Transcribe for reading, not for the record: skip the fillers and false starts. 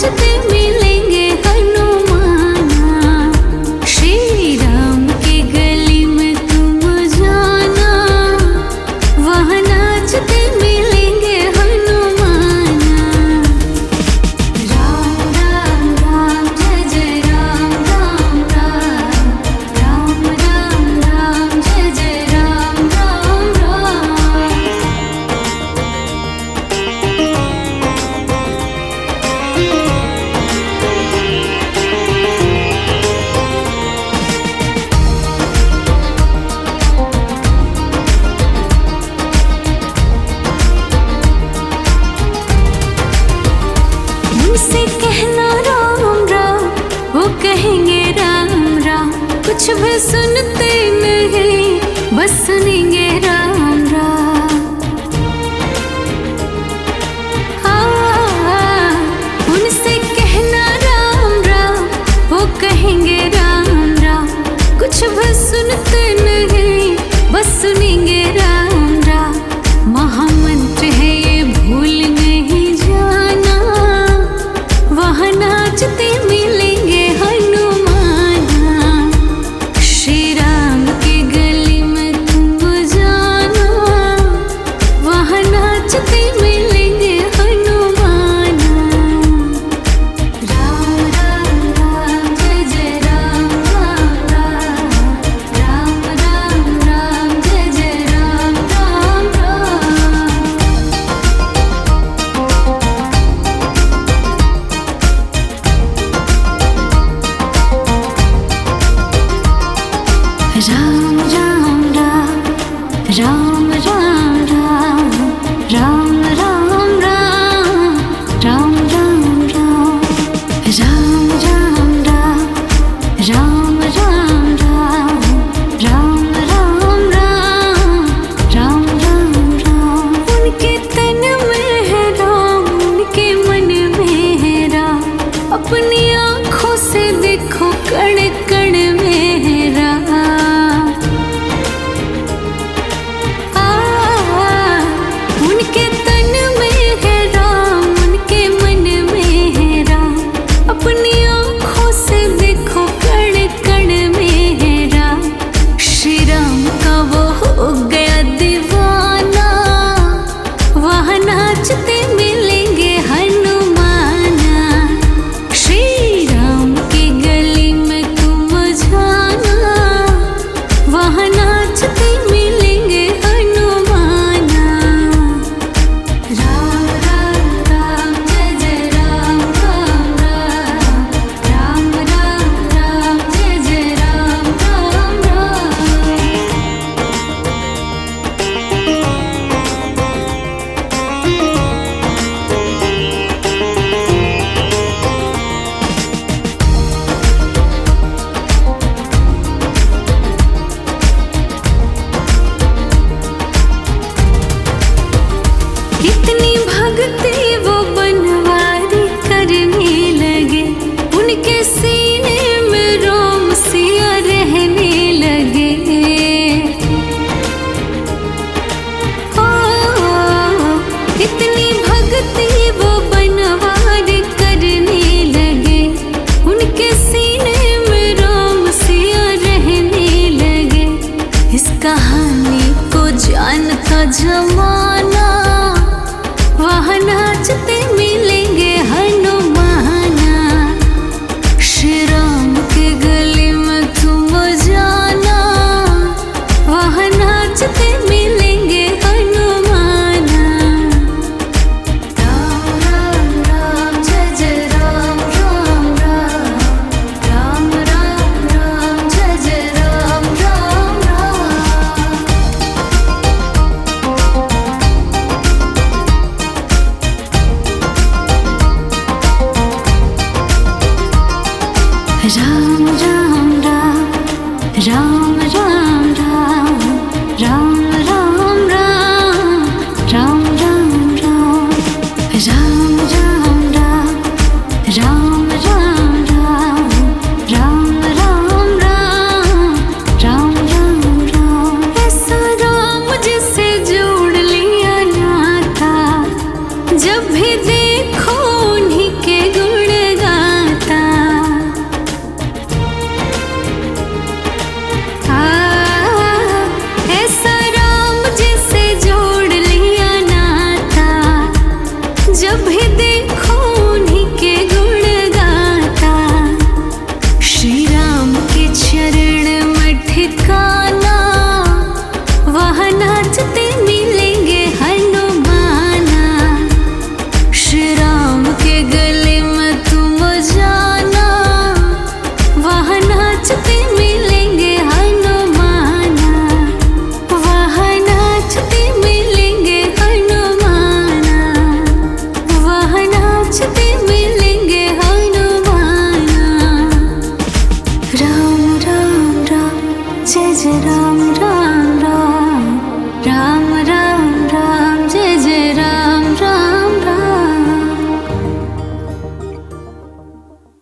नाचते मिलेंगे हनुमाना। श्री राम की गली में तुम जाना, वहाँ नाचते मिलेंगे हनुमाना। राम राम राम जय जय राम राम राम, राम राम राम जय जय राम राम राम। उनसे कहना राम राम, वो कहेंगे राम राम। कुछ भी सुनते नहीं, बस सुनेंगे राम राम। उनसे कहना राम राम, वो कहेंगे राम राम। कुछ भी सुनते नहीं, बस सुनेंगे राम राम। महामंत्र है ये, भूल नहीं जाना, वहाँ नाचते मिलेंगे हनुमाना। श्री राम की गली में तुम जाना, वहाँ नाचते मिलेंगे हनुमाना। राम राम राम जय जय राम राम राम, राम राम राम जय जय राम राम राम। राम राम राम, राम राम राम, राम राम राम, राम राम राम। राम राम राम, राम राम राम, राम राम राम, राम राम राम। उनके तन में है राम, उनके मन में है राम। अपनी आँखों से देखो, कण कण में है राम। उनके तन में है राम, उनके मन में है राम। अपनी आँखों से देखो, कण कण में है राम। श्री राम का वो हो गया दीवाना, वहाँ नाचते मिलेंगे हनुमाना। श्री राम की गली में तुम जाना, वहाँ नाचते मिलेंगे हनुमाना। राम राम राम जय जय राम राम राम, राम राम राम जय जय राम राम राम। इतनी भक्ति वो बनवारी करने लगे, उनके सीने में रोम सिया रहने लगे। इतनी भक्ति वो बनवारी करने लगे, उनके सीने में रोम सिया रहने लगे। इस कहानी को जानता जमाना, वहाँ नाचते मिलेंगे हनुमाना। श्री राम की गली में तुम जाना, वहाँ नाचते मिलेंगे हनुमाना। राम राम राम जय जय राम राम राम, राम राम राम जय जय राम राम राम। राम राम राम, राम